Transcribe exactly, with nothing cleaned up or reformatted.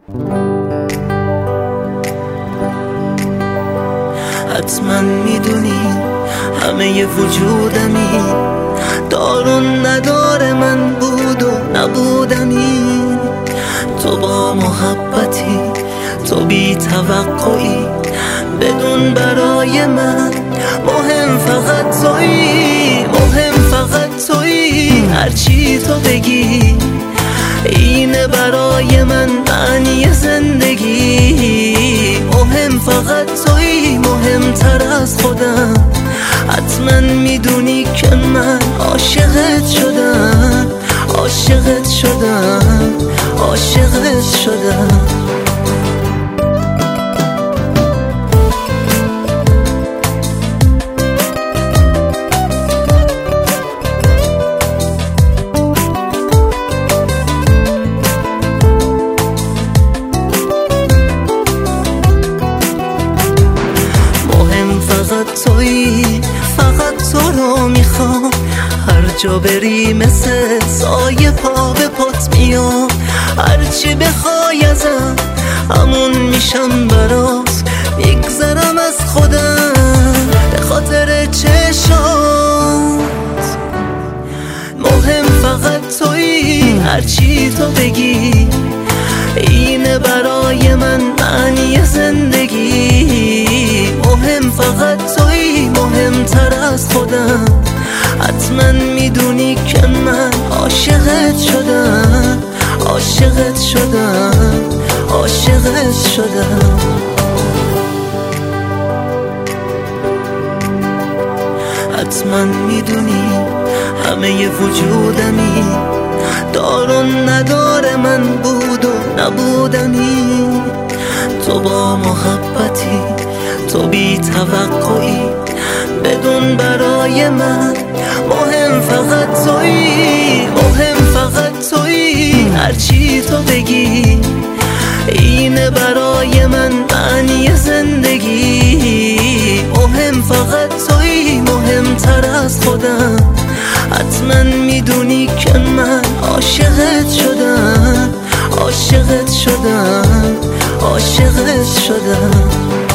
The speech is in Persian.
حتما میدونی همه وجودمی دار و ندار من بود و نبودمی. تو با محبتی، تو بی توقعی، بدون برای من مهم فقط تویی، مهم فقط تویی. هرچی تو بگی اینه برای من معنی زندگی. مهم فقط تویی، مهمتر از خودم. حتما میدونی که من عاشقت شدم، عاشقت شدم، عاشقت شدم. فقط تویی، فقط تو رو میخوام. هر جا بری مثل سایه پا به پات میام. هرچی بخوای ازم همون میشم برات. میگذرم از خودم به خاطر چشات. مهم فقط تویی، هرچی تو بگی اینه برای من معنی زندگی. مهم فقط تویی، مهمتر از خودم. حتما میدونی که من عاشقت شدم، عاشقت شدم، عاشقت شدم. حتما میدونی همه وجودمی دار و ندار من بود و نبودمی. تو با محبتی، تو بی توقعی، بدون برای من مهم فقط تویی، مهم فقط تویی. هرچی تو بگی اینه برای من معنی زندگی. مهم فقط تویی، مهمتر از خودم. حتما میدونی که من عاشقت شدم، عاشقت شدم، عاشقت شدم.